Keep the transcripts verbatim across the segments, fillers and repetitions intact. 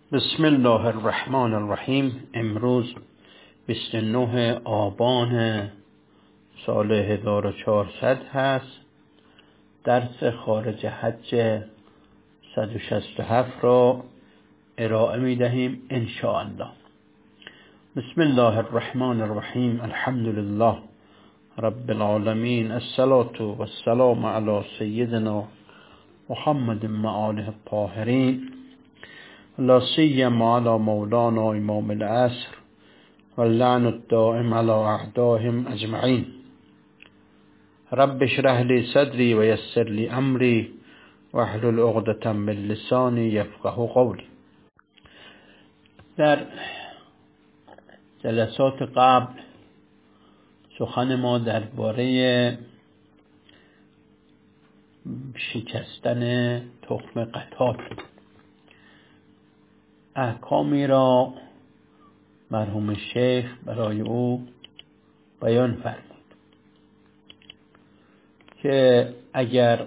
بسم الله الرحمن الرحیم. امروز بیست و نه آبان سال هزار و چهارصد هست. درس خارج حج صد و شصت و هفت را ارائه می دهیم ان شاء الله. بسم الله الرحمن الرحیم. الحمد لله رب العالمین، الصلاة و السلام علی سیدنا محمد و آله الطاهرین، لا سیما علی مولانا امام العصر واللعن الدائم علی اعدائهم اجمعین. رب اشرح لی صدری و یسر لی امری واحلل عقدة من لسانی یفقهوا قولی. در جلسات قبل سخن ما درباره شکستن تخم قطات، احکامی را مرحوم شیخ برای او بیان فرمود که اگر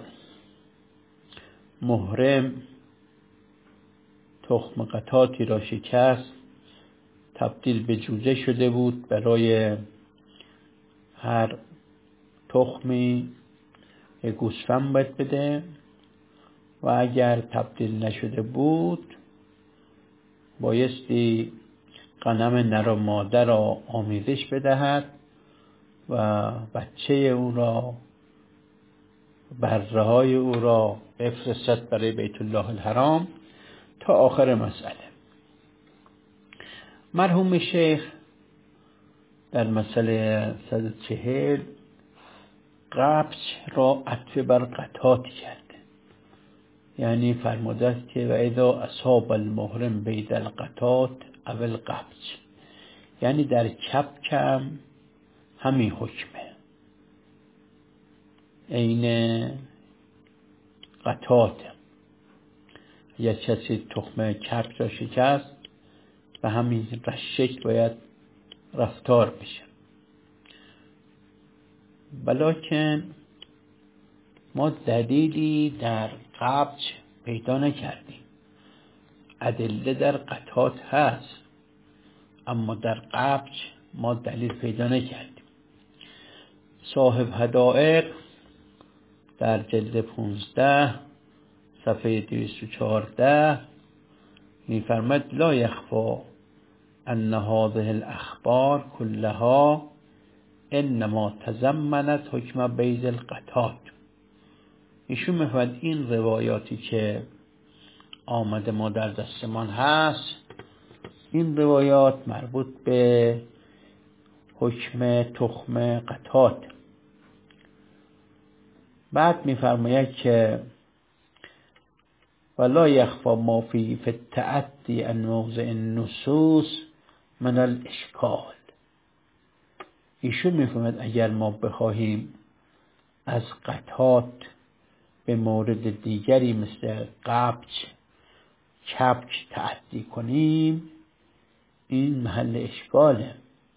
محرم تخم قطاتی را شکست، تبدیل به جوجه شده بود، برای هر تخمی یک گوسفند باید بده و اگر تبدیل نشده بود بایستی غنم نر و ماده را آمیزش بدهد و بچه او را، بره های او را بفرستد برای بیت الله الحرام تا آخر مسئله. مرحوم شیخ در مسئله صد و چهل قبض را عطف بر قطات کرده، یعنی فرموده است که و اذا اصاب المحرم بید القطات او القبض، یعنی در کبکم همین حکمه، این قطات. یا کسی تخم کبک را شکست و همین شکل باید رفتار بشه. بلکن ما دلیلی در قبض پیدا نکردیم. ادله در قطات هست اما در قبض ما دلیل پیدا نکردیم. صاحب حدائق در جلد پانزده صفحه دویست و چهارده می‌فرماید لا یخفی ان هذه الاخبار كلها انما تضمنت حکم بیض القطات. ایشون می‌فرماید این روایاتی که آمده ما در دستمان هست، این روایات مربوط به حکم تخم قطات. بعد می‌فرماید که ولا یخفی ما فی فی التعدی عن موضع النصوص من الاشکال. ایشون می‌فرماید اگر ما بخواهیم از قطات به مورد دیگری مثل قبض، کبک تعدی کنیم، این محل اشکاله،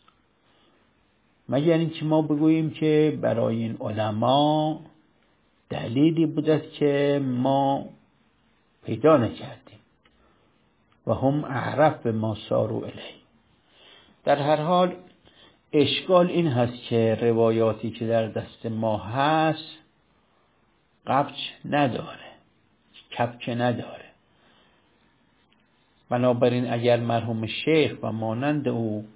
مگر اینکه ما بگوییم که برای این علما دلیلی بوده که ما پیدا نکردیم و هم اعرف به ما ساروا الیه. در هر حال اشکال این هست که روایاتی که در دست ما هست قبض نداره، کبک نداره. بنابراین اگر مرحوم شیخ و مانند او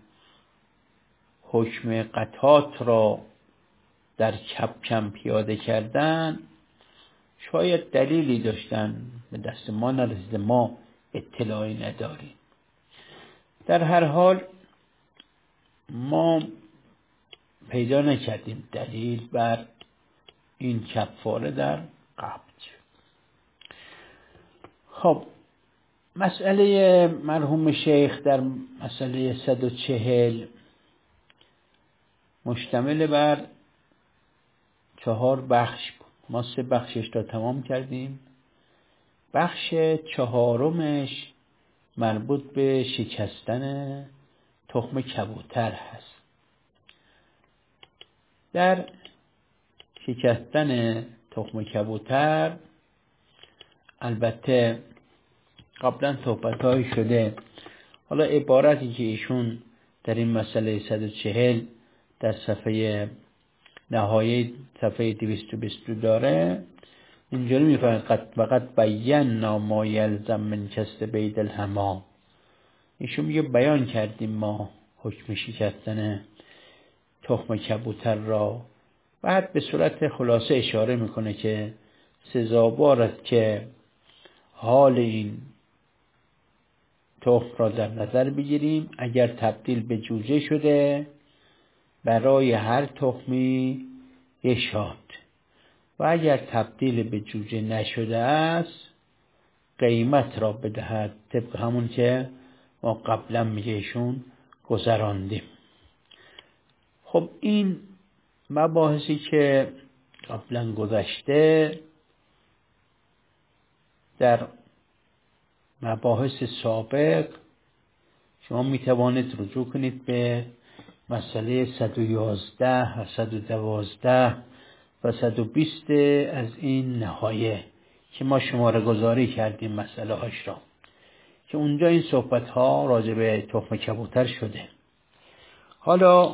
حکم قطات را در کبکم پیاده کردن، شاید دلیلی داشتن، به دست ما نرسیده، ما اطلاعی نداریم. در هر حال ما پیدا نکردیم دلیل بر این کفاره در قبض. خب مسئله مرحوم شیخ در مسئله صد و چهل مشتمل بر چهار بخش بود. ما سه بخشش را تمام کردیم. بخش چهارمش مربوط به شکستن تخم کبوتر هست. در شکستن تخم کبوتر البته قبلا صحبت‌هایی شده. حالا عبارتی که ایشون در این مسئله صد و چهل در صفحه نهایی صفحه دویست و بیست داره، اینجوری میفرماید قد فقط بینا ما یلزم من کسر بید الحمام. ایشون میگه بیان کردیم ما حکم شکستن تخم کبوتر را. بعد به صورت خلاصه اشاره میکنه که سزاوار است که حال این تخم را در نظر بگیریم. اگر تبدیل به جوجه شده برای هر تخمی یک شاد، و اگر تبدیل به جوجه نشده است قیمت را بدهد، طبق همون که ما قبلا میگهشون گذراندیم. خب این مباحثی که قبلا گذشته در مباحث سابق شما میتوانید رجوع کنید به مسئله صد و یازده و صد و دوازده و صد و بیست از این نهایه که ما شماره گذاری کردیم مسئله هاش را، که اونجا این صحبت ها راجع به تخم کبوتر شده. حالا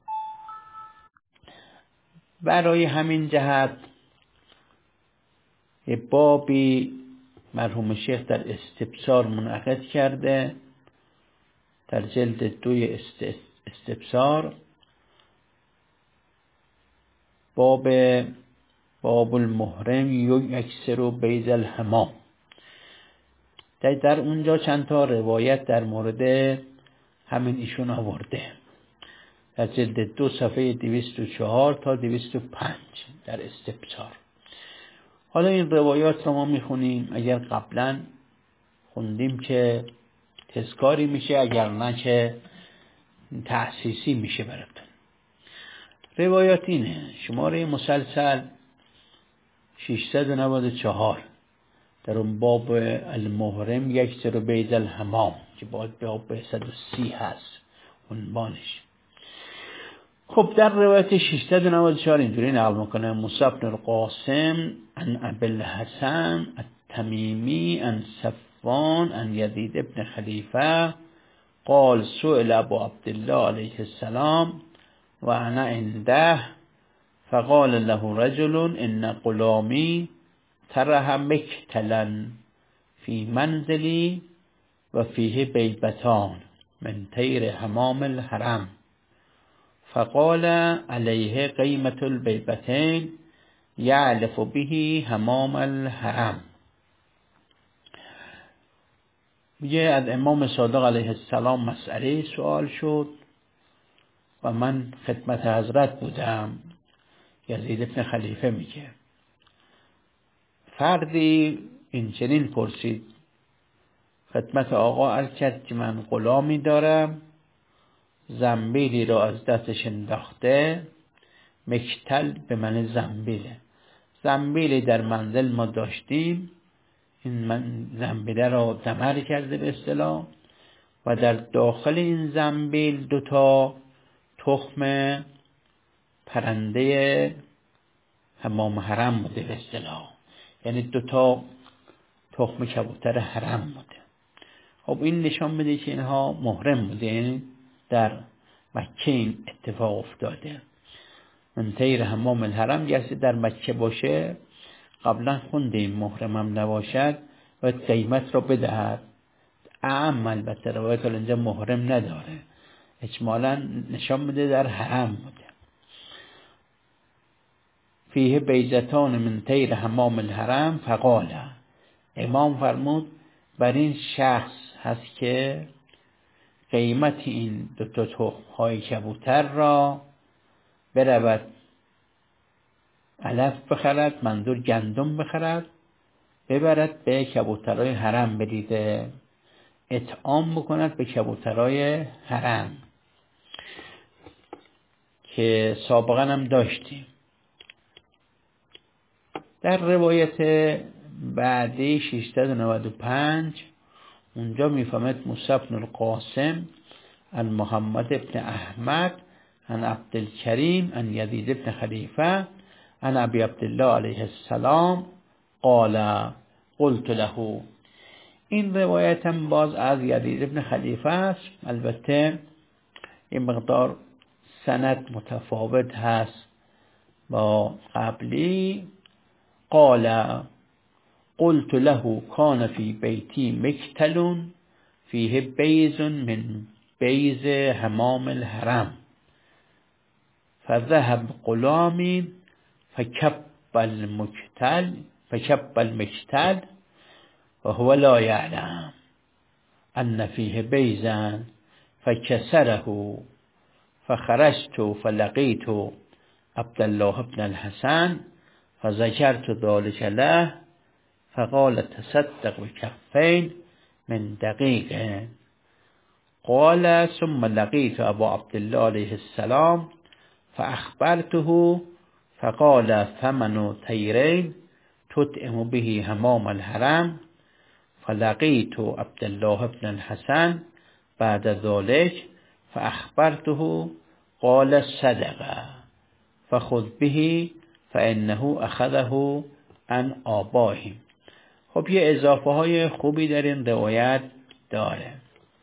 برای همین جهت بابی مرحوم شیخ در استبصار منعقد کرده، در جلد دوی استبصار، باب باب المحرم یکسر بید الحمام. در, در اونجا چند تا روایت در مورد همین ایشون آورده، در جلد دو صفحه دویست و چهار تا دویست و پنج در استبصار. حالا این روایات رو ما میخونیم، اگر قبلا خوندیم که تذکاری میشه، اگر نه که تأسیسی میشه براتون. روایات اینه: شماره مسلسل ششصد و نود و چهار در اون باب المحرم یکسر بید الحمام که باید باب صد و سی هست عنوانش. خب در روایت ششصد و نود و چهار اینجوری نقل میکنه: موسی بن القاسم عن ابی الحسن التمیمی عن صفوان عن یزید بن خلیفه قال سئل ابو عبدالله علیه السلام و انا عنده فقال له رجل ان غلامی ترح مکتلا فی منزلی و فیه بیبتان من طیر حمام الحرم فقال علیه قیمت البیبتین یعلف به حمام الحرم. میگه از امام صادق علیه السلام مسئله سوال شد و من خدمت حضرت بودم. یزید ابن خلیفه میگه فردی این چنین پرسید، خدمت آقا عرض کرد که من غلامی دارم، زنبیلی را از دستش انداخته. مکتل به من زنبیله، زنبیلی در منزل ما داشتیم، این من زنبیله را دمر کرده به اصطلاح، و در داخل این زنبیل دوتا تخم پرنده حمام حرم بوده به اصطلاح، یعنی دوتا تخم کبوتر حرم بوده. خب این نشان میده که اینها محرم بوده، یعنی در مکه این اتفاق افتاده. من طیر حمام الحرم گرسی در مکه باشه، قبلا خوندیم محرم هم نباشد و قیمت را بدهد. اعم البته روایت اینجا محرم نداره، اجمالا نشان میده در حرم بوده. فیه بیزتان من طیر حمام الحرم فقال، امام فرمود بر این شخص هست که قیمت این دو تا تخم های کبوتر را برود علف بخرد، منظور گندم بخرد، ببرد به کبوترهای حرم بریده، اطعام بکند به کبوترهای حرم که سابقا هم داشتیم. در روایت بعدی ششصد و نود و پنج اونجا میفهمد موسی بن القاسم عن محمد بن احمد عن عبدالکریم عن یزید بن خلیفه عن ابی عبدالله علیه السلام قال قلت له. این روایت هم باز از یزید ابن خلیفه است، البته این مقدار سند متفاوت هست با قبلی. قال قلت له كان في بيتي مكتل فيه بيز من بيز حمام الحرم فذهب غلامي فكب المكتل فكب المكتل وهو لا يعلم أن فيه بيزا فكسره فخرجت فلقيت عبد الله بن الحسن فذكرت ذلك له فقال تصدق بكفين من دقيق. قال ثم لقيت أبا عبد الله عليه السلام فأخبرته فقال ثمن تيرين تطعم به حمام الحرم. فلقيت عبد الله بن الحسن بعد ذلك فأخبرته قال صدق فخذ به فإنه أخذه عن آبائهم. خب یه اضافه های خوبی در این روایت داره.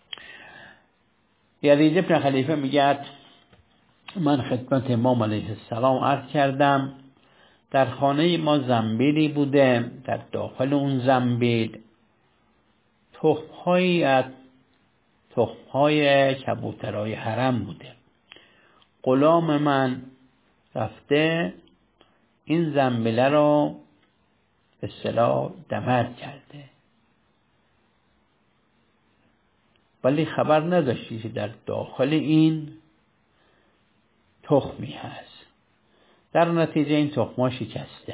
یزید ابن خلیفه میگه من خدمت امام علیه السلام عرض کردم در خانه ما زنبیلی بوده، در داخل اون زنبیل تخم‌هایی از تخم‌های کبوترهای حرم بوده. غلام من رفته این زنبیله رو به اصطلاح دمر کرده، ولی خبر نداشتی که در داخل این تخمی هست. در نتیجه این تخم‌ها شکسته.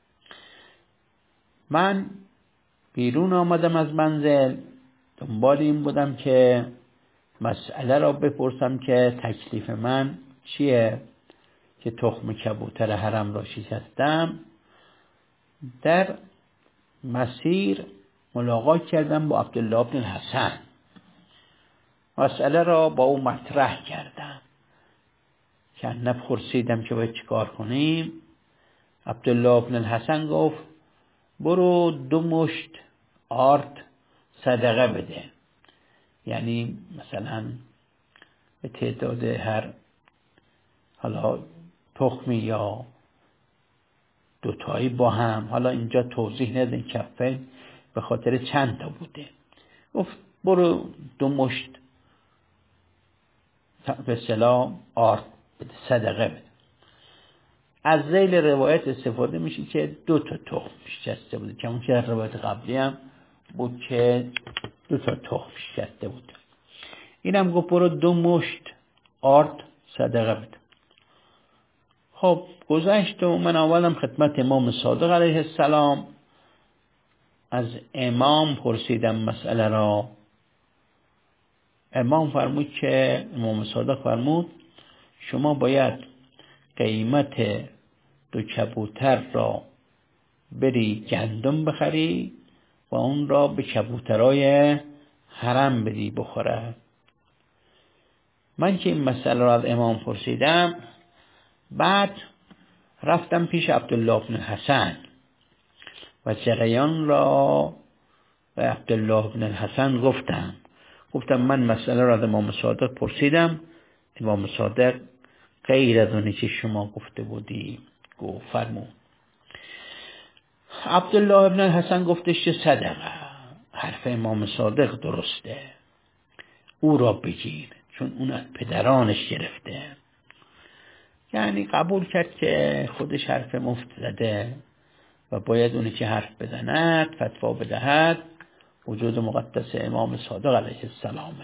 من بیرون آمدم از منزل، دنبال این بودم که مسئله را بپرسم که تکلیف من چیه که تخم کبوتر حرم را شکستم. در مسیر ملاقات کردم با عبدالله بن الحسن، مسئله را با او مطرح کردم که نپرسیدم که باید چیکار کنیم. عبدالله بن الحسن گفت برو دو مشت آرد صدقه بده، یعنی مثلا به تعداد هر حالا تخمی یا دوتایی با هم، حالا اینجا توضیح ندن کفه به خاطر چند تا بوده، گفت برو دو مشت به اصطلاح آرد بده، صدقه بده. از ذیل روایت استفاده میشه که دو تا تخم شکسته بوده، که اون که روایت قبلی هم بود که دو تا تخم شکسته بود. اینم گفت برو دو مشت آرد صدقه بده. خب گذشت و من اولم خدمت امام صادق علیه السلام از امام پرسیدم مسئله را. امام فرمود که امام صادق فرمود شما باید قیمت دو کبوتر را بری گندم بخری و اون را به کبوترای حرم بدی بخوره. من که این مسئله را از امام پرسیدم، بعد رفتم پیش عبدالله بن الحسن و جریان را به عبدالله بن الحسن گفتم گفتم من مسئله را از امام صادق پرسیدم، امام صادق غیر از اونی که شما گفته بودی گفت فرمود. عبدالله بن الحسن گفتش که صدقه، حرف امام صادق درسته، او را بگیر، چون اون از پدرانش گرفته. یعنی قبول کرد که خودش حرف مفت زده و باید اونی که حرف بزند فتوا بدهد وجود مقدس امام صادق علیه السلامه.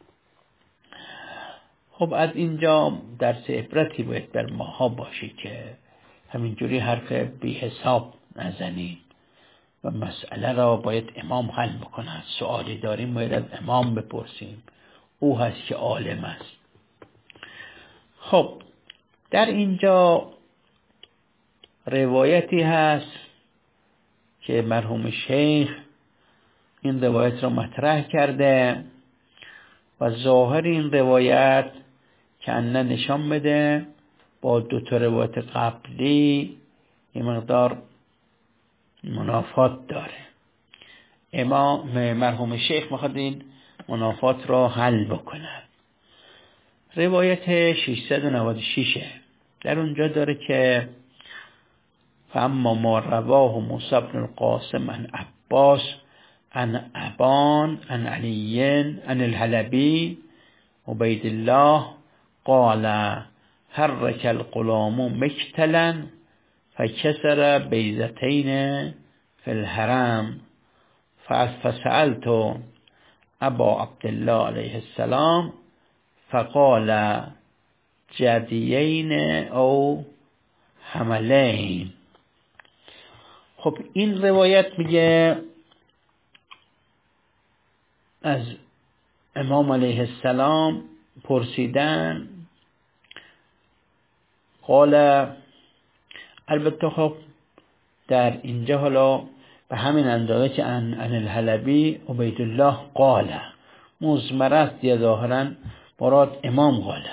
خب از اینجا درس عبرتی باید بر ماها باشی که همینجوری حرف بی حساب نزنیم و مسئله را باید امام حل بکند. سوالی داریم باید از امام بپرسیم، او هست که عالم است. خب در اینجا روایتی هست که مرحوم شیخ این روایت را مطرح کرده و ظاهر این روایت که انه نشان بده با دو تا روایت قبلی این مقدار منافات داره. امام مرحوم شیخ میخواد این منافات را حل بکنن. روایت ششصد و نود و شش در اونجا داره که فاما ما رواه موسی بن القاسم عن عباس عن ابان عن علی عن الحلبی عبید الله قال حرك الغلام مكتلا فكسر بيزتين في الحرم فسألت ابا عبد الله عليه السلام فقال جدیین او حملین. خب این روایت میگه از امام علیه السلام پرسیدن، قال، البته خب در اینجا حالا به همین اندازه که ان ان الحلبی عبید الله قال مضمر است یا ظاهرا مراد امام قاله،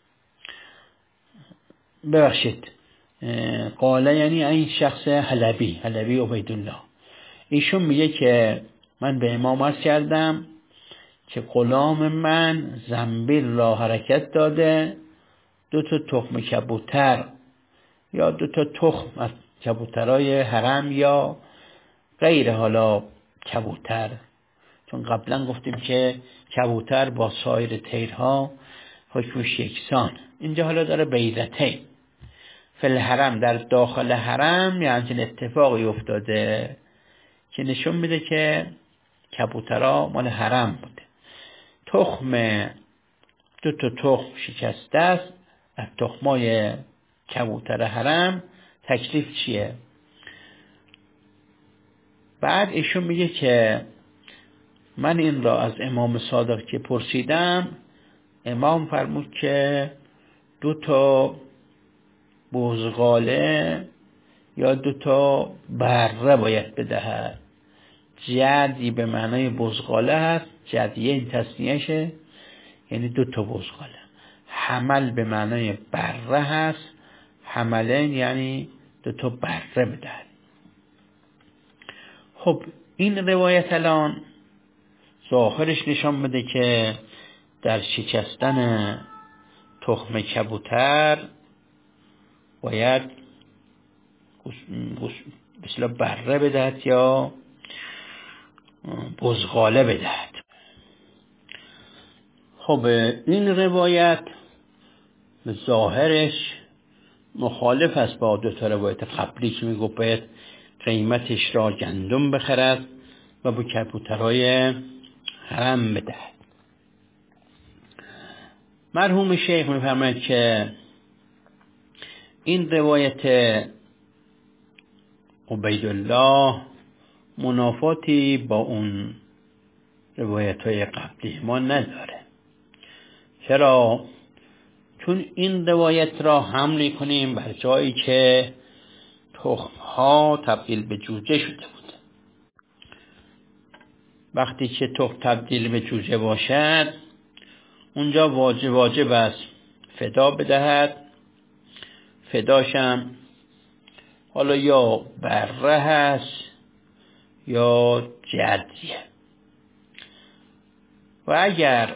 ببخشید قاله یعنی این شخص حلبی حلبی عبید الله، ایشون میگه که من به امام عرض کردم که غلام من زنبیل را حرکت داده، دو تا تخم کبوتر یا دو تا تخم از کبوترای حرم یا غیر حالا کبوتر، چون قبلا گفتیم که کبوتر با سایر طیرها حکمش یکسان، اینجا حالا داره بیضتین فی الحرم در داخل حرم، یعنی چنین اتفاقی افتاده که نشون میده که کبوترها مال حرم بوده. تخم دو تا تخم شکسته است از تخمای کبوتر حرم، تکلیف چیه؟ بعد ایشون میگه که من این را از امام صادق که پرسیدم، امام فرمود که دو تا بزغاله یا دو تا بره باید بدهد. جدی به معنای بزغاله هست، جدیه این تصنیهشه یعنی دو تا بزغاله. حمل به معنای بره هست، حملین یعنی دو تا بره بدهد. خب این روایت الان ظاهرش نشان بده که در شکستن تخم کبوتر باید مثلا بره بدهد یا بزغاله بدهد. خب این روایت به ظاهرش مخالف است با دو تا روایت قبلی که میگه باید قیمتش را گندم بخرد و با کبوترهای حرم بدهد. مرحوم شیخ میفرماید که این روایت عبید الله منافاتی با اون روایت های قبلی ما نداره. چرا؟ چون این روایت را حمل کنیم بر جایی که تخم ها تبدیل به جوجه شده بود. وقتی که تخم تبدیل به جوجه باشد اونجا واجب واجب است فدا بدهد. فداشم حالا یا بره هست یا جدیه، و اگر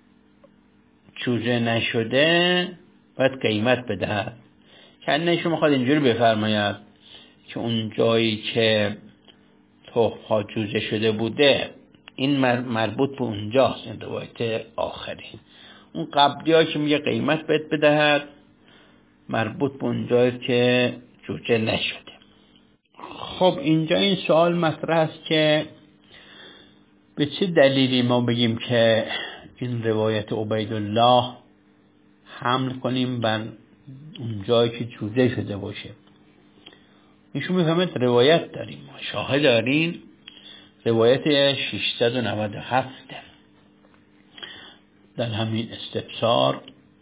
جوجه نشده باید قیمت بدهد. کنه شما میخواد اینجوری بفرماید که اون جایی که تخم ها جوجه شده بوده این مربوط به اونجاست، این روایت آخری. اون قبلی ها که میگه قیمت باید بدهد مربوط به اونجایی که جوجه نشده. خب اینجا این سوال مطرح است که به چه دلیلی ما بگیم که این روایت عبید الله حمل کنیم بر اون جایی که جوجه شده باشه؟ ایشون میفهمد روایت داریم، شاهد داریم، روایت ششصد و نود و هفت در همین استبصار،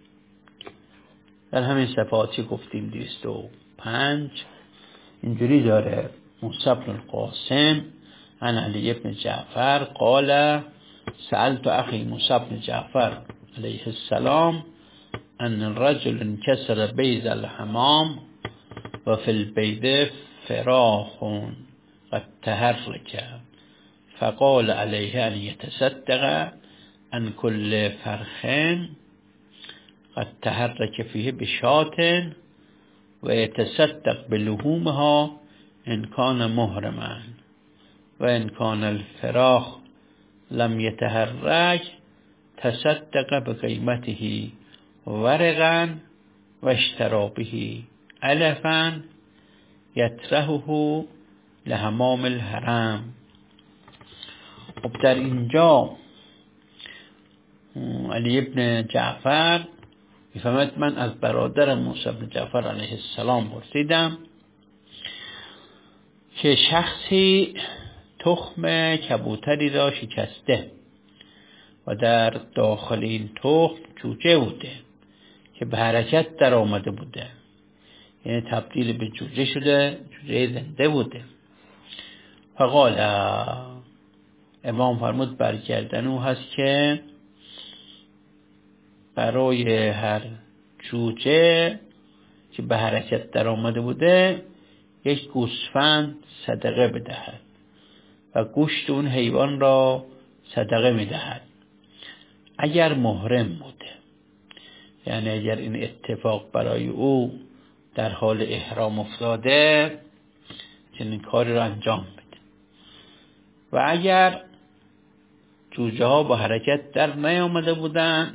در همین صفحاتی گفتیم دویست و پنج، اینجوری داره: موسی بن القاسم عن علی بن جعفر قال سألت اخی موسی بن جعفر علیه السلام ان رجل انكسر بیض الحمام و فی البیض فراخ قد تحرک فقال علیه ان یتصدق عن کل فرخ قد تحرک فیه بشات و یتصدق بلحومها ان کان محرما و ان کان الفراخ لم یتحرک تصدق بقیمته ورقا و اشترى به علفا یطرحه لحمام الحرم. خب در اینجا علی ابن جعفر میفهمد من از برادر موسی بن جعفر علیه السلام پرسیدم که شخصی تخم کبوتری را شکسته و در داخل این تخم جوجه بوده که به حرکت در آمده بوده، یعنی تبدیل به جوجه شده، جوجه زنده بوده. فقال امام فرمود برگردن او هست که برای هر جوجه که به حرکت در آمده بوده یک گوسفند صدقه بدهد و گوشت اون حیوان را صدقه میدهد اگر محرم بوده، یعنی اگر این اتفاق برای او در حال احرام افتاده چنین کاری را انجام بده. و اگر جوجه ها با حرکت در نیامده بودن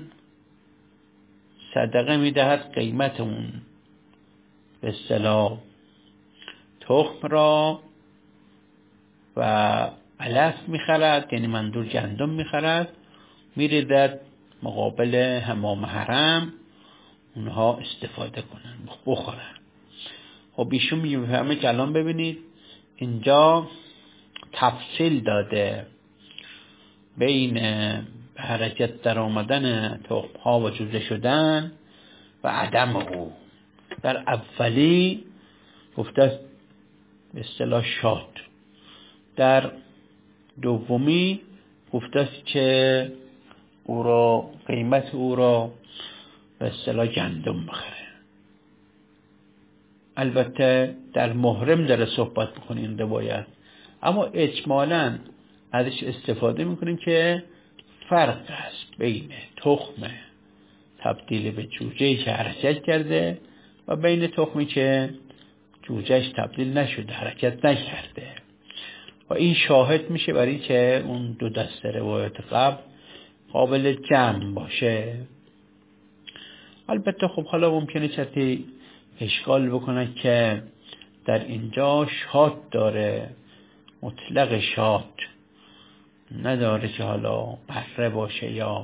صدقه میدهد قیمت اون به اصطلاح تخم را و علف میخرد، یعنی منظور گندم میخرد، میریزد مقابل حمام حرم اونها استفاده کنن بخورن. خب ایشون میفهمه که الان ببینید اینجا تفصیل داده بین حرکت در آمدن تخم ها و جوجه شدن و عدم او. در اولی گفته به اصطلاح شاد، در دومی گفته که او را قیمت او را به اصطلاح گندم بخره. البته در محرم داره صحبت میکنه این روایت، اما اجمالاً ازش استفاده میکنیم که فرق است بین تخم تبدیل به جوجه‌ای که حرکت کرده و بین تخمی که جوجهش تبدیل نشده، حرکت نکرده. و این شاهد میشه برای که اون دو دسته روایت قبل قابل جمع باشه. البته خب حالا ممکنه چطی اشکال بکنه که در اینجا شاد داره، مطلق شاد نداره که حالا بره باشه یا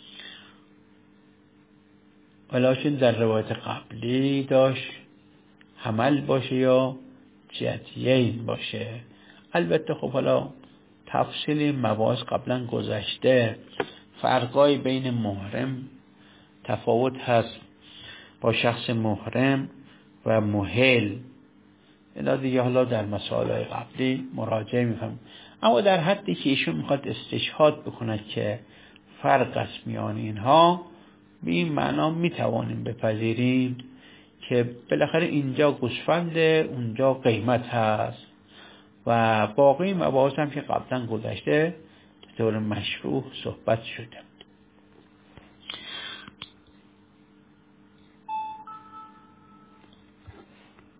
ولیکن در روایت قبلی داشت حمل باشه یا جتیین باشه. البته خب حالا تفصیل مباحث قبلا گذشته، فرقای بین محرم تفاوت هست با شخص محرم و محل، اینا دیگه حالا در مسائل قبلی مراجعه میکنم. اما در حدی که ایشون میخواد استشهاد بکند که فرق است میان اینها، به این معنا میتوانیم بپذیریم که بالاخره اینجا گوسفند اونجا قیمت هست و باقی مباحث هم که قبلا گذشته به طور مشروع صحبت شده.